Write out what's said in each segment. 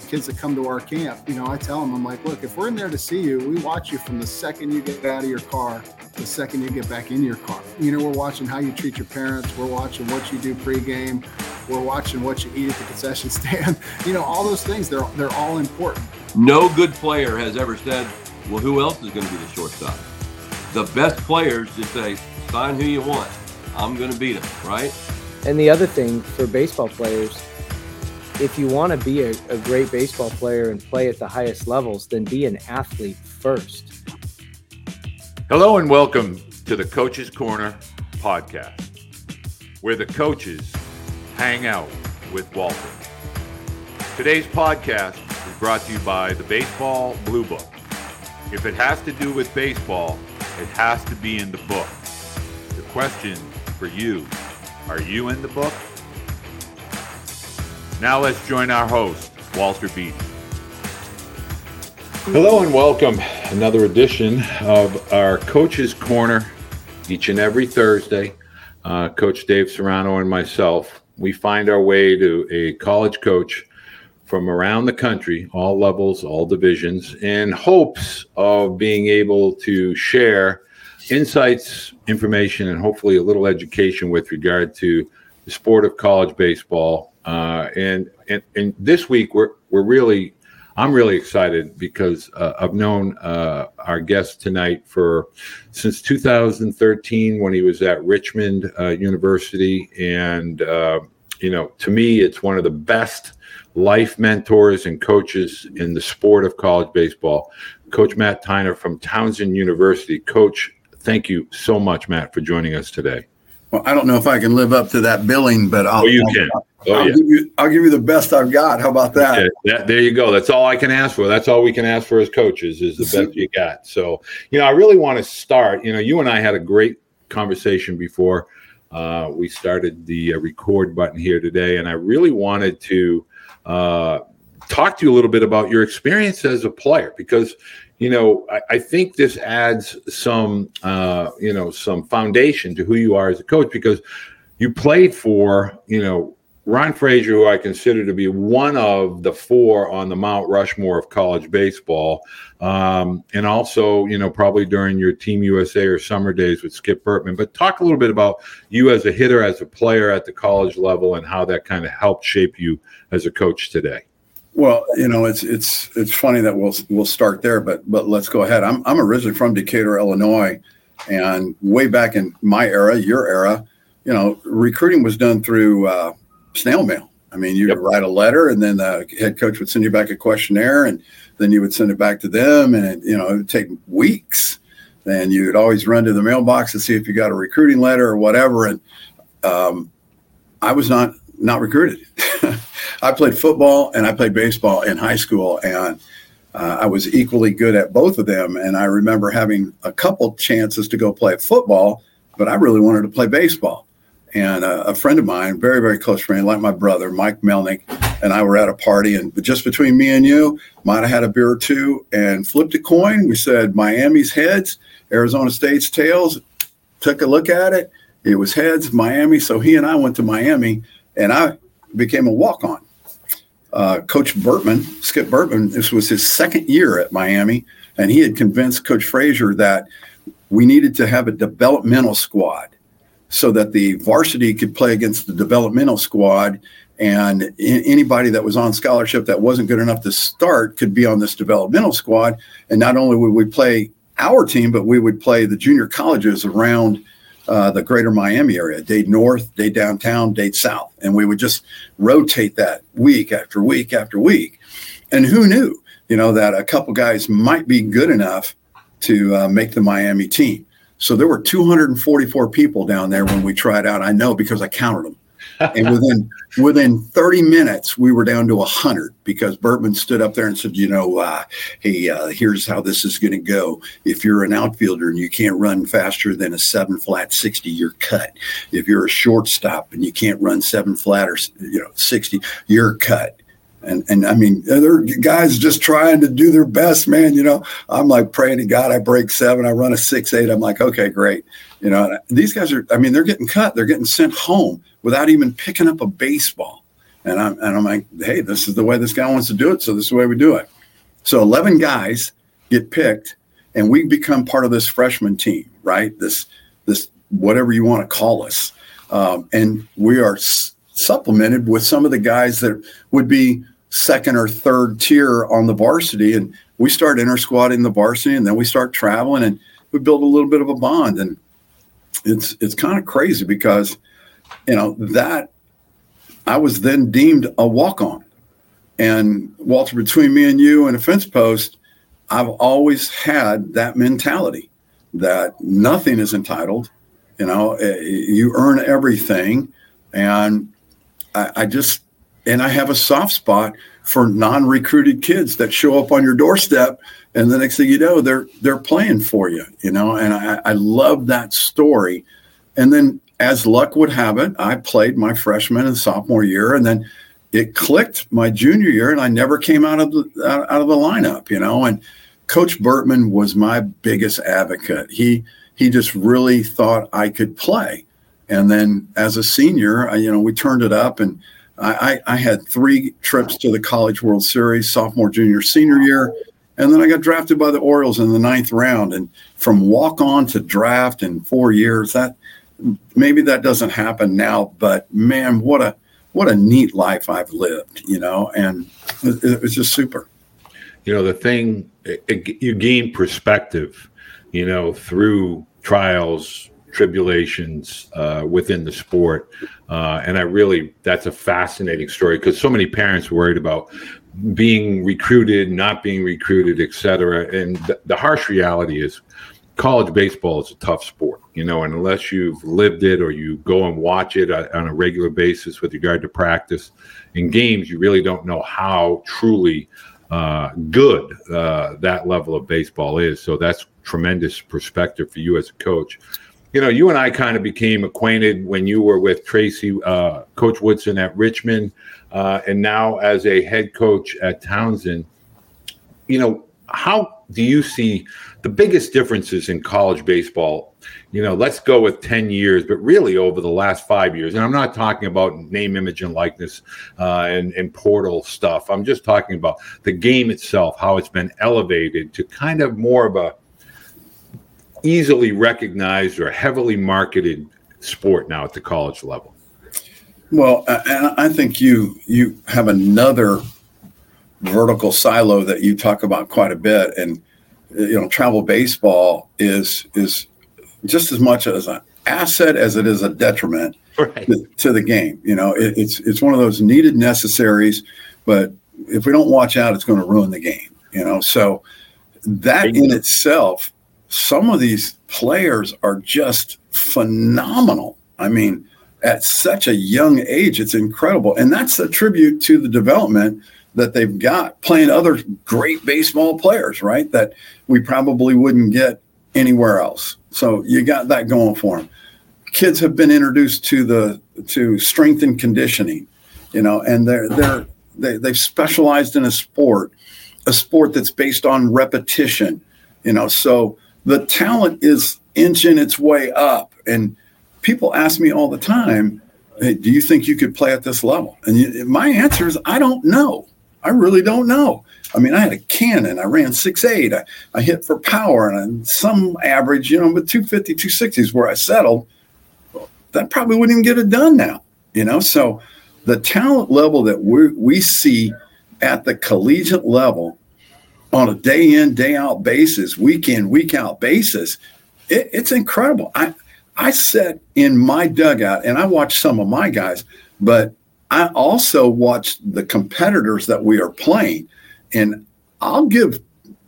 kids that come to our camp, I tell them, I'm like, look, if we're in there to see you, we watch you from the second you get out of your car, the second you get back in your car. We're watching how you treat your parents. We're watching what you do pregame. We're watching what you eat at the concession stand. All those things, they're all important. No good player has ever said, well, who else is going to be the shortstop? The best players just say, sign who you want. I'm going to beat them, right? And the other thing for baseball players, if you want to be a great baseball player and play at the highest levels, then be an athlete first. Hello and welcome to the Coach's Corner podcast, where the coaches hang out with Walter. Today's podcast is brought to you by the Baseball Blue Book. If it has to do with baseball, it has to be in the book. The question for you, are you in the book? Now let's join our host, Walter Beatty. Hello and welcome. Another edition of our Coach's Corner each and every Thursday. Coach Dave Serrano and myself, we find our way to a college coach from around the country, all levels, all divisions, in hopes of being able to share insights, information, and hopefully a little education with regard to the sport of college baseball. And this week I'm really excited because I've known our guest tonight since 2013 when he was at Richmond University, and to me, it's one of the best life mentors and coaches in the sport of college baseball. Coach Matt Tyner from Townsend University. Coach, thank you so much, Matt, for joining us today. Well, I don't know if I can live up to that billing, but I'll give you the best I've got. How about that? Yeah, there you go. That's all I can ask for. That's all we can ask for as coaches is the best you got. So, I really want to start. You and I had a great conversation before we started the record button here today, and I really wanted to talk to you a little bit about your experience as a player because I think this adds some foundation to who you are as a coach because you played for, Ron Frazier, who I consider to be one of the four on the Mount Rushmore of college baseball. And also, probably during your Team USA or summer days with Skip Bertman. But talk a little bit about you as a hitter, as a player at the college level, and how that kind of helped shape you as a coach today. Well, it's funny that we'll start there, but let's go ahead. I'm originally from Decatur, Illinois, and way back in my era, your era, recruiting was done through snail mail. I mean, you'd write a letter, and then the head coach would send you back a questionnaire, and then you would send it back to them, and it would take weeks. Then you'd always run to the mailbox to see if you got a recruiting letter or whatever. And I was not recruited. I played football and I played baseball in high school, and I was equally good at both of them. And I remember having a couple chances to go play football, but I really wanted to play baseball. And a friend of mine, very, very close friend, like my brother, Mike Melnick, and I were at a party, and just between me and you, might have had a beer or two and flipped a coin. We said Miami's heads, Arizona State's tails. Took a look at it. It was heads, Miami. So he and I went to Miami, and I became a walk-on. Coach Bertman, Skip Bertman, this was his second year at Miami, and he had convinced Coach Frazier that we needed to have a developmental squad so that the varsity could play against the developmental squad, and anybody that was on scholarship that wasn't good enough to start could be on this developmental squad. And not only would we play our team, but we would play the junior colleges around the greater Miami area, Dade North, Dade Downtown, Dade South. And we would just rotate that week after week after week. And who knew, that a couple guys might be good enough to make the Miami team. So there were 244 people down there when we tried out. I know because I counted them. And within 30 minutes, we were down to 100 because Bertman stood up there and said, hey, here's how this is going to go. If you're an outfielder and you can't run faster than a 7-flat 60, you're cut. If you're a shortstop and you can't run 7-flat or 60, you're cut. And I mean, there are guys just trying to do their best, man. I'm like praying to God, I break 7, I run a 6.8. I'm like, okay, great. These guys they're getting cut. They're getting sent home without even picking up a baseball. And I'm like, hey, this is the way this guy wants to do it, so this is the way we do it. So 11 guys get picked, and we become part of this freshman team, right? This whatever you want to call us. And we are supplemented with some of the guys that would be second or third tier on the varsity. And we start inter-squatting the varsity, and then we start traveling, and we build a little bit of a bond. And it's kind of crazy because, that I was then deemed a walk-on. And Walter, between me and you and a fence post, I've always had that mentality that nothing is entitled. You earn everything. And I have a soft spot for non-recruited kids that show up on your doorstep, and the next thing you know, they're playing for you, and I love that story. And then, as luck would have it, I played my freshman and sophomore year, and then it clicked my junior year, and I never came out of the lineup, And Coach Burtman was my biggest advocate. He just really thought I could play. And then as a senior, we turned it up, and I had 3 trips to the College World Series, sophomore, junior, senior year. And then I got drafted by the Orioles in the 9th round. And from walk on to draft in 4 years, maybe that doesn't happen now, but man, what a neat life I've lived, and it was just super. The thing, you gain perspective, through trials, tribulations within the sport. And that's a fascinating story, because so many parents were worried about being recruited, not being recruited, et cetera. And the harsh reality is college baseball is a tough sport, and unless you've lived it or you go and watch it on a regular basis with regard to practice and games, you really don't know how truly good that level of baseball is. So that's tremendous perspective for you as a coach. You and I kind of became acquainted when you were with Tracy, Coach Woodson at Richmond, and now as a head coach at Townsend. How do you see the biggest differences in college baseball? Let's go with 10 years, but really over the last 5 years. And I'm not talking about name, image, and likeness and portal stuff. I'm just talking about the game itself, how it's been elevated to kind of more of a easily recognized or heavily marketed sport now at the college level. Well, and I think you have another vertical silo that you talk about quite a bit, and travel baseball is just as much as an asset as it is a detriment to the game. It's one of those needed necessaries, but if we don't watch out, it's going to ruin the game. So that in itself, some of these players are just phenomenal. I mean, at such a young age, it's incredible, and that's a tribute to the development that they've got playing other great baseball players, right? That we probably wouldn't get anywhere else. So you got that going for them. Kids have been introduced to strength and conditioning, and they've specialized in a sport that's based on repetition, So the talent is inching its way up, and people ask me all the time, "Hey, do you think you could play at this level?" And my answer is, I don't know. I really don't know. I mean, I had a cannon. I ran 6'8". I hit for power, and some average, but 250, 260 is where I settled. That probably wouldn't even get it done now, So the talent level that we see at the collegiate level on a day in, day out basis, week in, week out basis, it's incredible. I sat in my dugout and I watched some of my guys, but I also watched the competitors that we are playing, and I'll give,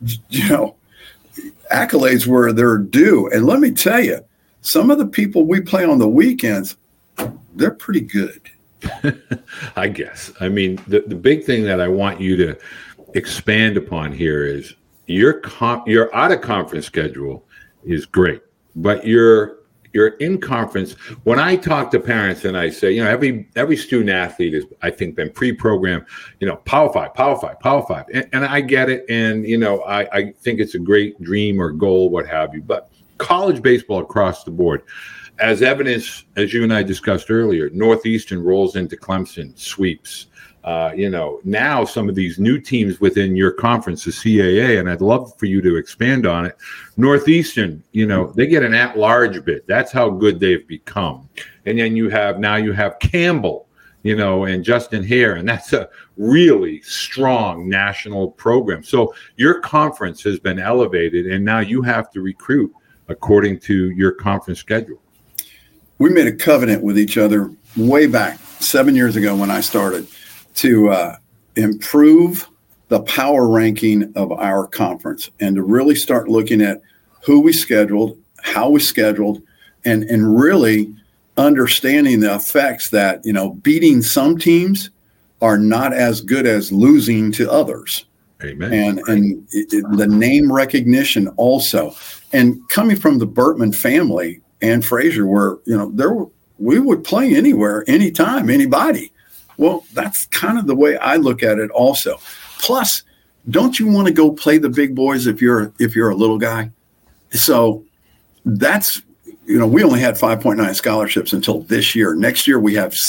accolades where they're due. And let me tell you, some of the people we play on the weekends, they're pretty good. I guess. I mean, the big thing that I want you to expand upon here is your out of conference schedule is great, but your in conference. When I talk to parents and I say, every student athlete is, I think, been pre-programmed, Power 5, and I get it, and I think it's a great dream or goal, what have you. But college baseball across the board, as evidence, as you and I discussed earlier, Northeastern rolls into Clemson, sweeps. Now some of these new teams within your conference, the CAA, and I'd love for you to expand on it. Northeastern, they get an at-large bid. That's how good they've become. And then you have Campbell, and Justin Hare, and that's a really strong national program. So your conference has been elevated, and now you have to recruit according to your conference schedule. We made a covenant with each other way back 7 years ago when I started to improve the power ranking of our conference and to really start looking at who we scheduled, how we scheduled, and really understanding the effects that, beating some teams are not as good as losing to others. Amen. And the name recognition also. And coming from the Burtman family and Fraser, where, we would play anywhere, anytime, anybody. Well, that's kind of the way I look at it also. Plus, don't you want to go play the big boys if you're a little guy? So that's, we only had 5.9 scholarships until this year. Next year we have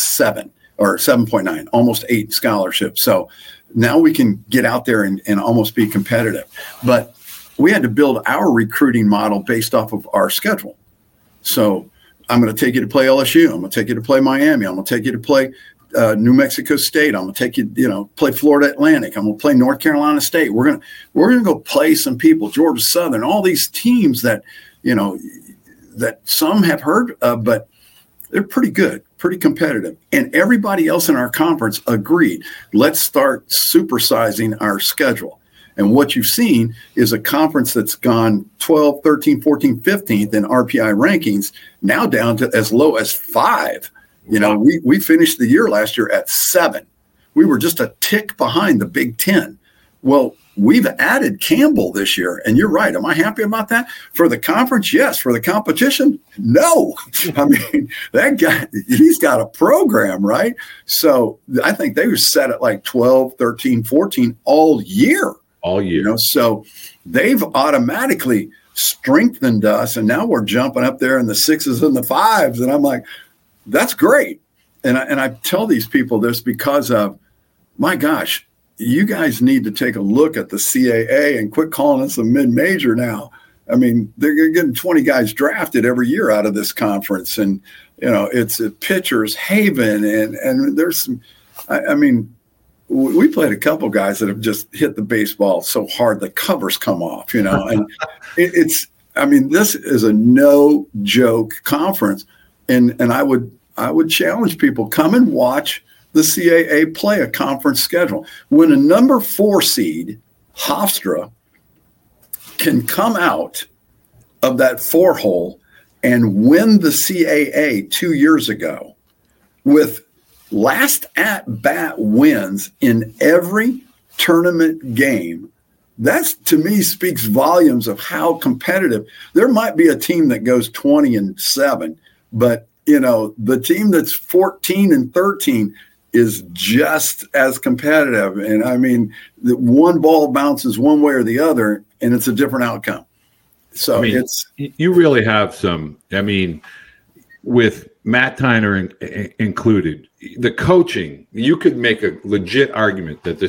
7.9, almost 8 scholarships. So now we can get out there and almost be competitive. But we had to build our recruiting model based off of our schedule. So I'm going to take you to play LSU. I'm going to take you to play Miami. I'm going to take you to play New Mexico State. I'm going to take you, play Florida Atlantic. I'm going to play North Carolina State. We're going to go play some people, Georgia Southern, all these teams that, that some have heard of, but they're pretty good, pretty competitive. And everybody else in our conference agreed, let's start supersizing our schedule. And what you've seen is a conference that's gone 12, 13, 14, 15th in RPI rankings, now down to as low as 5. We finished the year last year at 7. We were just a tick behind the Big Ten. Well, we've added Campbell this year. And you're right. Am I happy about that? For the conference, yes. For the competition, no. I mean, that guy, he's got a program, right? So I think they were set at like 12, 13, 14 all year. All year. So they've automatically strengthened us. And now we're jumping up there in the 6s and the 5s. And I'm like, that's great. And I tell these people this because of, my gosh, you guys need to take a look at the CAA and quit calling us a mid-major now. I mean, they're getting 20 guys drafted every year out of this conference. And, it's a pitcher's haven. And there's some, we played a couple guys that have just hit the baseball so hard the covers come off, and this is a no joke conference. And I would challenge people, come and watch the CAA play a conference schedule. When a number 4 seed, Hofstra, can come out of that 4 hole and win the CAA 2 years ago with last at bat wins in every tournament game, that's, to me, speaks volumes of how competitive. There might be a team that goes 20-7, but the team that's 14-13 is just as competitive. And I mean, the one ball bounces one way or the other, and it's a different outcome. So you really have some, with Matt Tyner included, the coaching, you could make a legit argument that the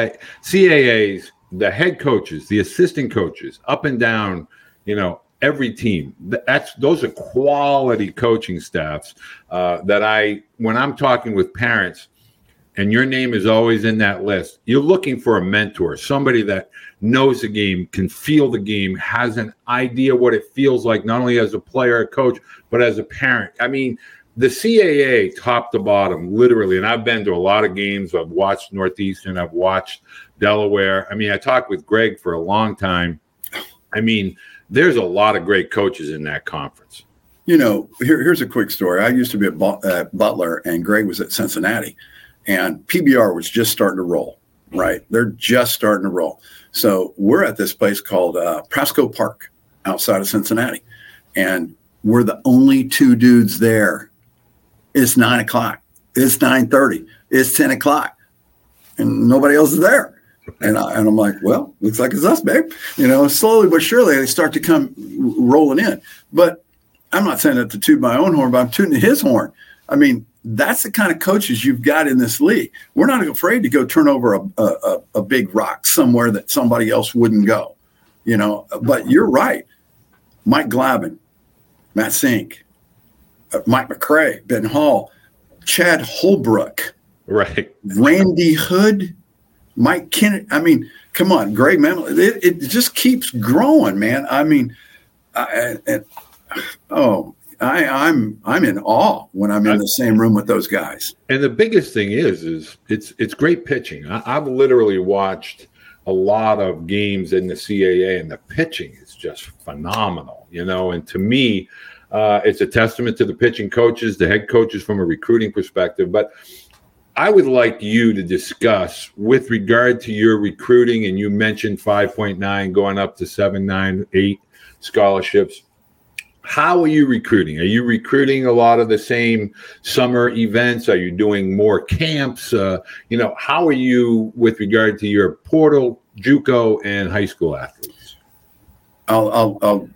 CAAs, the head coaches, the assistant coaches, up and down, every team, those are quality coaching staffs that when I'm talking with parents, and your name is always in that list, you're looking for a mentor, somebody that knows the game, can feel the game, has an idea what it feels like, not only as a player, a coach, but as a parent. I mean, the CAA, top to bottom, literally, and I've been to a lot of games. I've watched Northeastern. I've watched Delaware. I talked with Greg for a long time. There's a lot of great coaches in that conference. Here's a quick story. I used to be at Butler, and Greg was at Cincinnati. And PBR was just starting to roll, right? They're just starting to roll. So we're at this place called Prasco Park outside of Cincinnati. And we're the only 2 dudes there. It's 9 o'clock. It's 9:30. It's 10 o'clock. And nobody else is there. And I'm like, well, looks like it's us, babe. Slowly but surely they start to come rolling in. But I'm not saying that to toot my own horn, but I'm tooting his horn. that's the kind of coaches you've got in this league. We're not afraid to go turn over a big rock somewhere that somebody else wouldn't go, but you're right. Mike Glavin, Matt Sink, Mike McCray, Ben Hall, Chad Holbrook, right, Randy Hood, Mike Kennedy. I mean, come on, Greg Mantle. It just keeps growing, man. I mean, I'm in awe when I'm in the same room with those guys. And the biggest thing is it's great pitching. I've literally watched a lot of games in the CAA, and the pitching is just phenomenal, And to me, it's a testament to the pitching coaches, the head coaches from a recruiting perspective. But I would like you to discuss with regard to your recruiting, and you mentioned 5.9 going up to 7, 9, 8 scholarships. How are you recruiting? Are you recruiting a lot of the same summer events? Are you doing more camps? How are you with regard to your portal, JUCO, and high school athletes? I'll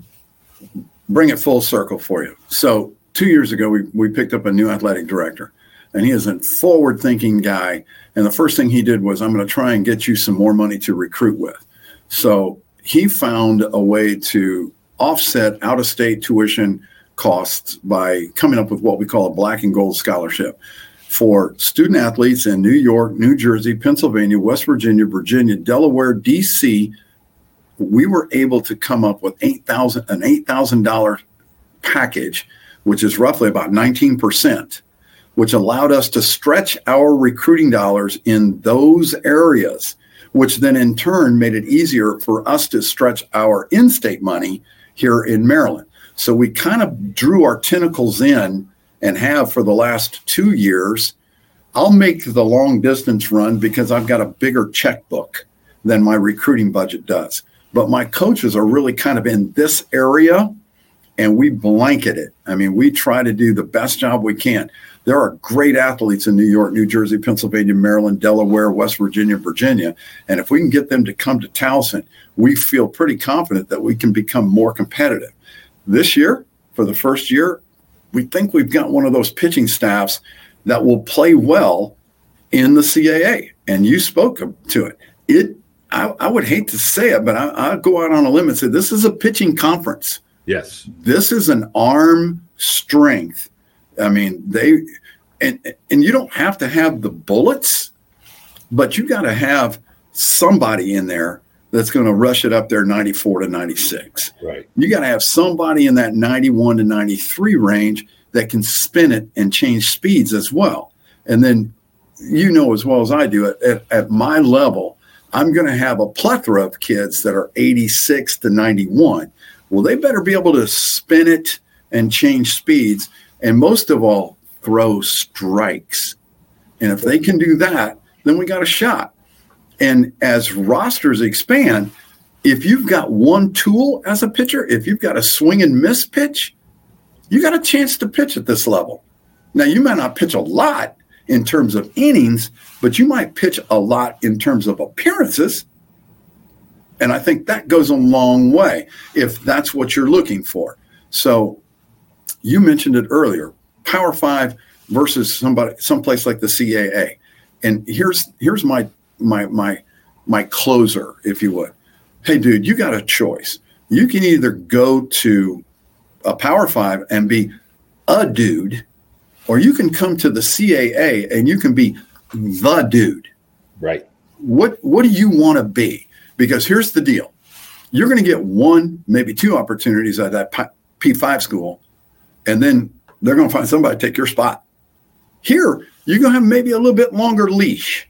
bring it full circle for you. So 2 years ago, we picked up a new athletic director, and he is a forward-thinking guy. And the first thing he did was, I'm going to try and get you some more money to recruit with. So he found a way to offset out-of-state tuition costs by coming up with what we call a black and gold scholarship for student athletes in New York, New Jersey, Pennsylvania, West Virginia, Virginia, Delaware, DC. We were able to come up with an $8,000 package, which is roughly about 19%, which allowed us to stretch our recruiting dollars in those areas, which then in turn made it easier for us to stretch our in-state money here in Maryland. So we kind of drew our tentacles in and have for the last 2 years. I'll make the long distance run because I've got a bigger checkbook than my recruiting budget does. But my coaches are really kind of in this area, and we blanket it. I mean, we try to do the best job we can. There are great athletes in New York, New Jersey, Pennsylvania, Maryland, Delaware, West Virginia, Virginia. And if we can get them to come to Towson, we feel pretty confident that we can become more competitive. This year, for the first year, we think we've got one of those pitching staffs that will play well in the CAA. And you spoke to it. I would hate to say it, but I'll go out on a limb and say this is a pitching conference. Yes. This is an arm strength. I mean, and you don't have to have the bullets, but you got to have somebody in there that's going to rush it up there 94 to 96. Right. You got to have somebody in that 91 to 93 range that can spin it and change speeds as well. And then, as well as I do, at my level, I'm going to have a plethora of kids that are 86 to 91. Well, they better be able to spin it and change speeds, and most of all, throw strikes. And if they can do that, then we got a shot. And as rosters expand, if you've got one tool as a pitcher, if you've got a swing and miss pitch, you got a chance to pitch at this level. Now, you might not pitch a lot in terms of innings, but you might pitch a lot in terms of appearances. And I think that goes a long way if that's what you're looking for. So you mentioned it earlier, Power 5 versus someplace like the CAA. And here's my closer, if you would. Hey, dude, you got a choice. You can either go to a Power 5 and be a dude, or you can come to the CAA and you can be the dude. Right. What do you want to be? Because here's the deal. You're going to get one, maybe two opportunities at that P5 school, and then they're going to find somebody to take your spot. Here, you're going to have maybe a little bit longer leash.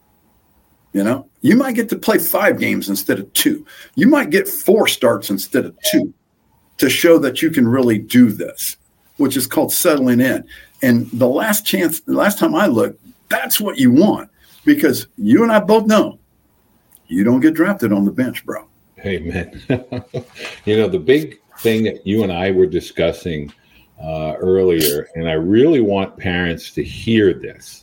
You might get to play 5 games instead of 2. You might get 4 starts instead of 2 to show that you can really do this, which is called settling in. And the last time I looked, that's what you want, because you and I both know you don't get drafted on the bench, bro. Hey, man. The big thing that you and I were discussing earlier, and I really want parents to hear this.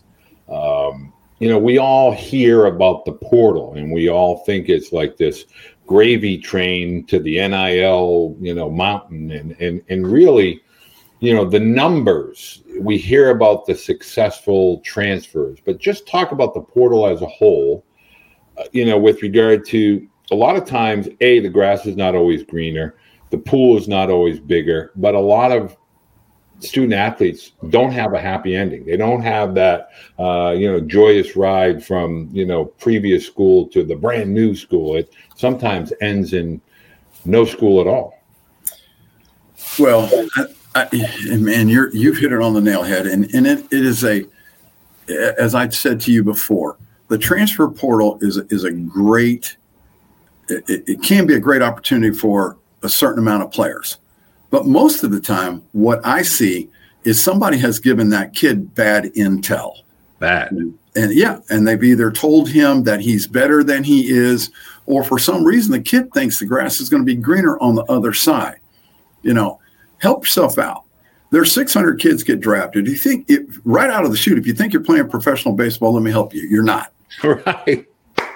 We all hear about the portal, and we all think it's like this gravy train to the NIL, mountain. And really, the numbers. We hear about the successful transfers, but just talk about the portal as a whole, with regard to a lot of times, the grass is not always greener. The pool is not always bigger, but a lot of student athletes don't have a happy ending. They don't have that, joyous ride from, previous school to the brand new school. It sometimes ends in no school at all. Well, man, you've hit it on the nail head. And it is as I'd said to you before, the transfer portal is a great, it can be a great opportunity for a certain amount of players. But most of the time, what I see is somebody has given that kid bad intel. Bad. And they've either told him that he's better than he is, or for some reason the kid thinks the grass is going to be greener on the other side. Help yourself out. There's 600 kids get drafted. You think right out of the chute, if you think you're playing professional baseball, let me help you. You're not. Right.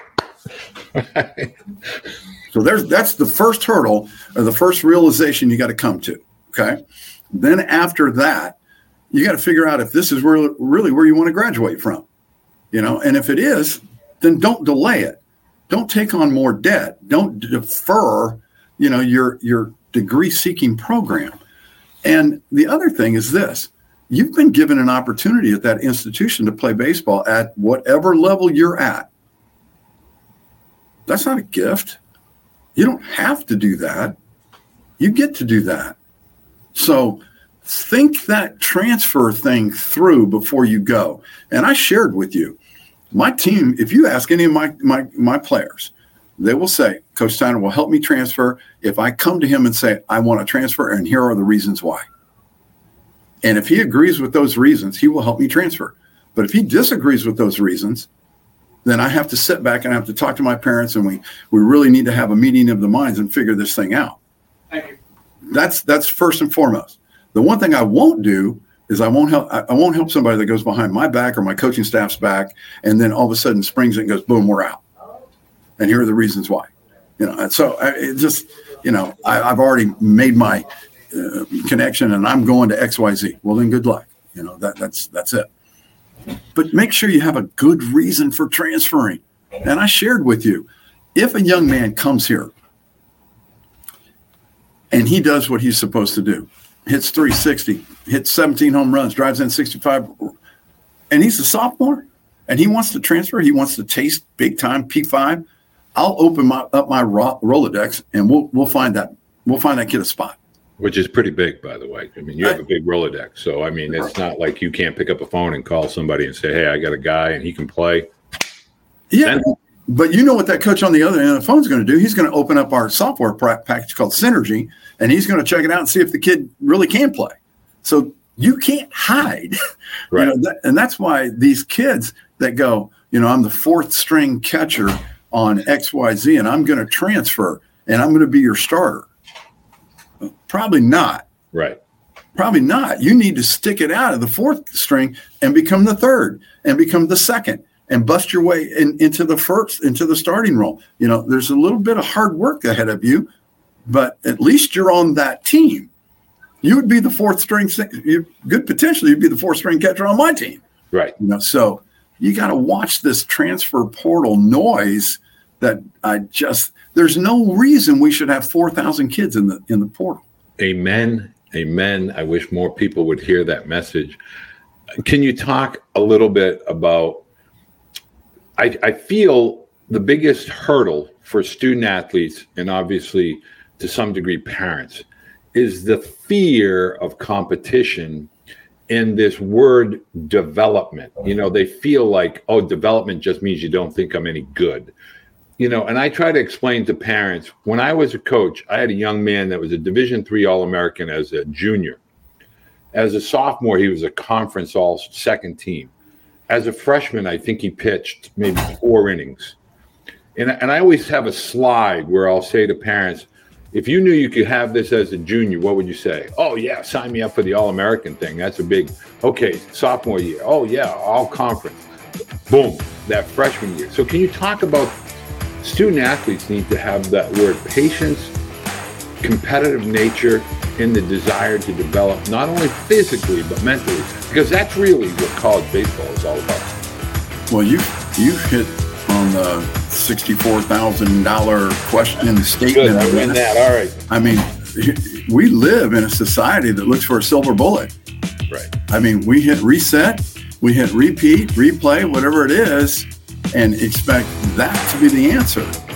So that's the first hurdle, or the first realization you got to come to. Okay. Then after that, you got to figure out if this is really where you want to graduate from, and if it is, then don't delay it. Don't take on more debt. Don't defer, your degree seeking program. And the other thing is this: you've been given an opportunity at that institution to play baseball at whatever level you're at. That's not a gift. You don't have to do that. You get to do that. So think that transfer thing through before you go. And I shared with you, my team, if you ask any of my players, they will say, Coach Steiner will help me transfer if I come to him and say, I want to transfer, and here are the reasons why. And if he agrees with those reasons, he will help me transfer. But if he disagrees with those reasons, then I have to sit back and I have to talk to my parents, and we really need to have a meeting of the minds and figure this thing out. Thank you. That's first and foremost. The one thing I won't do is I won't help somebody that goes behind my back or my coaching staff's back, and then all of a sudden springs it and goes, boom, we're out. And here are the reasons why. And so I've already made my connection, and I'm going to XYZ. Well, then good luck. That's it. But make sure you have a good reason for transferring. And I shared with you, if a young man comes here and he does what he's supposed to do, hits 360, hits 17 home runs, drives in 65, and he's a sophomore and he wants to transfer, he wants to taste big time P5, I'll open up my Rolodex and we'll find that kid a spot. Which is pretty big, by the way. I mean, you have a big Rolodex. So, I mean, it's not like you can't pick up a phone and call somebody and say, hey, I got a guy and he can play. Yeah, but you know what that coach on the other end of the phone is going to do? He's going to open up our software package called Synergy, and he's going to check it out and see if the kid really can play. So you can't hide. Right. And that's why these kids that go, I'm the fourth string catcher on XYZ, and I'm going to transfer, and I'm going to be your starter. Probably not. Right. Probably not. You need to stick it out of the fourth string and become the third and become the second and bust your way into the starting role. There's a little bit of hard work ahead of you, but at least you're on that team. You would be the fourth string. Good potentially, you'd be the fourth string catcher on my team. Right. So you got to watch this transfer portal noise that there's no reason we should have 4,000 kids in the portal. Amen. Amen. I wish more people would hear that message. Can you talk a little bit about, I feel the biggest hurdle for student athletes, and obviously to some degree parents, is the fear of competition in this word development. They feel like, development just means you don't think I'm any good. And I try to explain to parents, when I was a coach, I had a young man that was a Division III All-American as a junior. As a sophomore, he was a conference all-second team. As a freshman, I think he pitched maybe 4 innings. And I always have a slide where I'll say to parents, if you knew you could have this as a junior, what would you say? Oh, yeah, sign me up for the All-American thing. That's a big, okay, sophomore year. Oh, yeah, all-conference. Boom, that freshman year. So can you talk about student athletes need to have that word patience, competitive nature, in the desire to develop not only physically but mentally, because that's really what college baseball is all about. Well, you hit on the $64,000 question statement. Good, I win that. All right. I mean, we live in a society that looks for a silver bullet. Right. I mean, we hit reset, we hit repeat, replay, whatever it is, and expect that to be the answer.